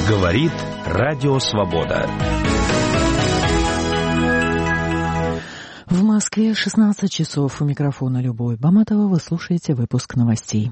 Говорит Радио Свобода. В Москве 16 часов. У микрофона Любовь Баматова. Вы слушаете выпуск новостей.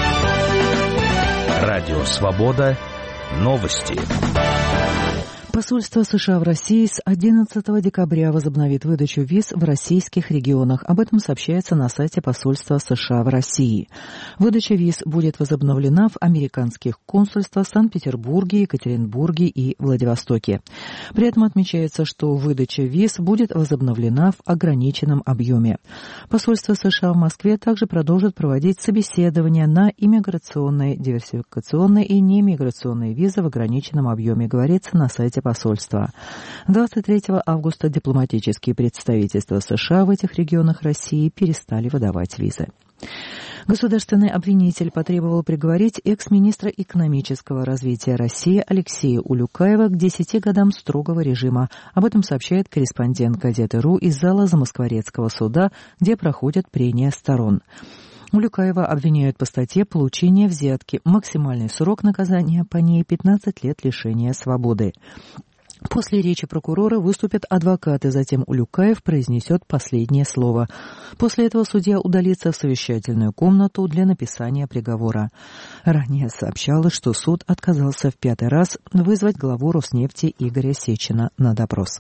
Радио Свобода. Новости. Посольство США в России с 11 декабря возобновит выдачу виз в российских регионах. Об этом сообщается на сайте посольства США в России. Выдача виз будет возобновлена в американских консульствах в Санкт-Петербурге, Екатеринбурге и Владивостоке. При этом отмечается, что выдача виз будет возобновлена в ограниченном объеме. Посольство США в Москве также продолжит проводить собеседования на иммиграционные, диверсификационные и неиммиграционные визы в ограниченном объеме, говорится на сайте посольства. 23 августа дипломатические представительства США в этих регионах России перестали выдавать визы. Государственный обвинитель потребовал приговорить экс-министра экономического развития России Алексея Улюкаева к 10 годам строгого режима. Об этом сообщает корреспондент газеты.ру из зала Замоскворецкого суда, где проходят прения сторон. Улюкаева обвиняют по статье «Получение взятки». Максимальный срок наказания по ней 15 лет лишения свободы. После речи прокурора выступят адвокаты, затем Улюкаев произнесет последнее слово. После этого судья удалится в совещательную комнату для написания приговора. Ранее сообщалось, что суд отказался в 5-й раз вызвать главу Роснефти Игоря Сечина на допрос.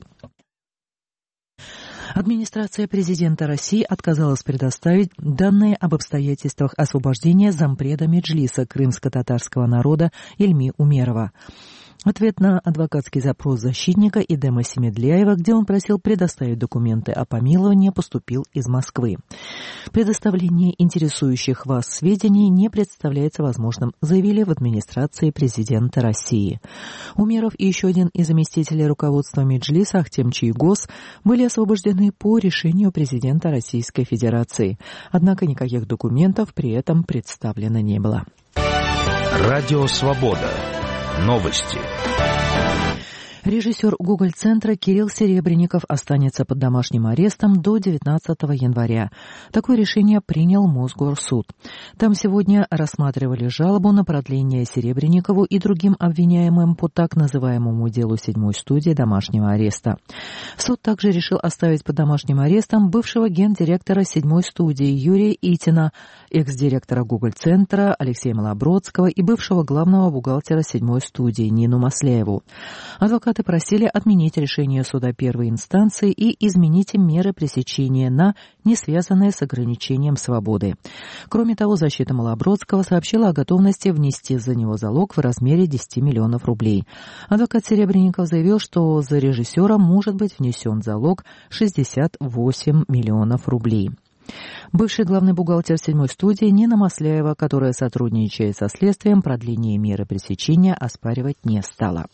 Администрация президента России отказалась предоставить данные об обстоятельствах освобождения зампреда Меджлиса крымско-татарского народа Ильми Умерова. Ответ на адвокатский запрос защитника Идема Семедляева, где он просил предоставить документы о помиловании, поступил из Москвы. Предоставление интересующих вас сведений не представляется возможным, заявили в администрации президента России. Умеров и еще один из заместителей руководства Меджлиса Ахтем Чийгоз были освобождены по решению президента Российской Федерации. Однако никаких документов при этом представлено не было. Радио Свобода. Новости. Режиссер Гоголь-центра Кирилл Серебренников останется под домашним арестом до 19 января. Такое решение принял Мосгорсуд. Там сегодня рассматривали жалобу на продление Серебренникову и другим обвиняемым по так называемому делу 7-й студии домашнего ареста. Суд также решил оставить под домашним арестом бывшего гендиректора 7-й студии Юрия Итина, экс-директора Гоголь-центра Алексея Малобродского и бывшего главного бухгалтера 7-й студии Нину Масляеву. Адвокаты просили отменить решение суда первой инстанции и изменить меры пресечения на не связанные с ограничением свободы. Кроме того, защита Малобродского сообщила о готовности внести за него залог в размере 10 миллионов рублей. Адвокат Серебренников заявил, что за режиссера может быть внесен залог 68 миллионов рублей. Бывший главный бухгалтер 7-й студии Нина Масляева, которая сотрудничает со следствием, продление меры пресечения оспаривать не стала.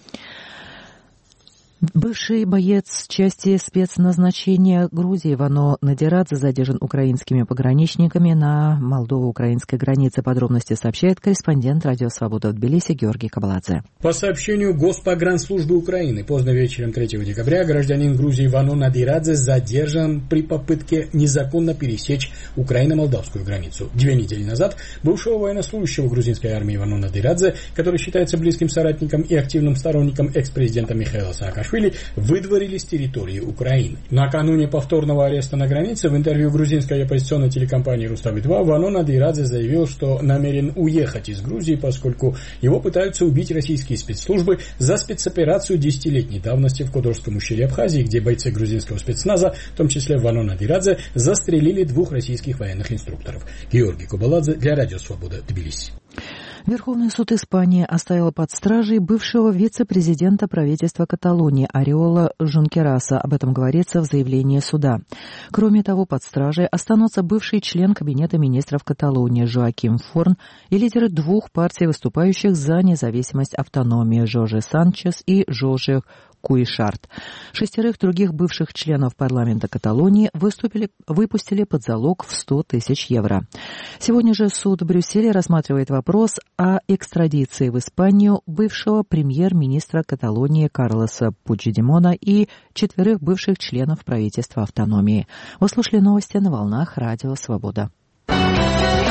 Бывший боец части спецназначения Грузии Вано Надирадзе задержан украинскими пограничниками на молдово-украинской границе. Подробности сообщает корреспондент Радио Свобода в Тбилиси Георгий Кабаладзе. По сообщению Госпогранслужбы Украины, поздно вечером 3 декабря гражданин Грузии Вано Надирадзе задержан при попытке незаконно пересечь украино-молдавскую границу. 2 недели назад бывшего военнослужащего грузинской армии Вано Надирадзе, который считается близким соратником и активным сторонником экс-президента Михаила Саакашвили, выдворили с территории Украины. Накануне повторного ареста на границе в интервью грузинской оппозиционной телекомпании Рустави-2 Вано Надирадзе заявил, что намерен уехать из Грузии, поскольку его пытаются убить российские спецслужбы за спецоперацию 10-летней давности в Кодорском ущелье Абхазии, где бойцы грузинского спецназа, в том числе Вано Надирадзе, застрелили 2 российских военных инструкторов. Георгий Кабаладзе для Радио Свобода, Тбилиси. Верховный суд Испании оставил под стражей бывшего вице-президента правительства Каталонии Ориола Жункераса. Об этом говорится в заявлении суда. Кроме того, под стражей останутся бывший член Кабинета министров Каталонии Жоаким Форн и лидеры 2 партий, выступающих за независимость автономии Жорже Санчес и Жорже Куишарт. 6 других бывших членов парламента Каталонии выпустили под залог в 100 тысяч евро. Сегодня же суд в Брюсселе рассматривает вопрос о экстрадиции в Испанию бывшего премьер-министра Каталонии Карлоса Пучдемона и 4 бывших членов правительства автономии. Вы слушали новости на волнах Радио Свобода.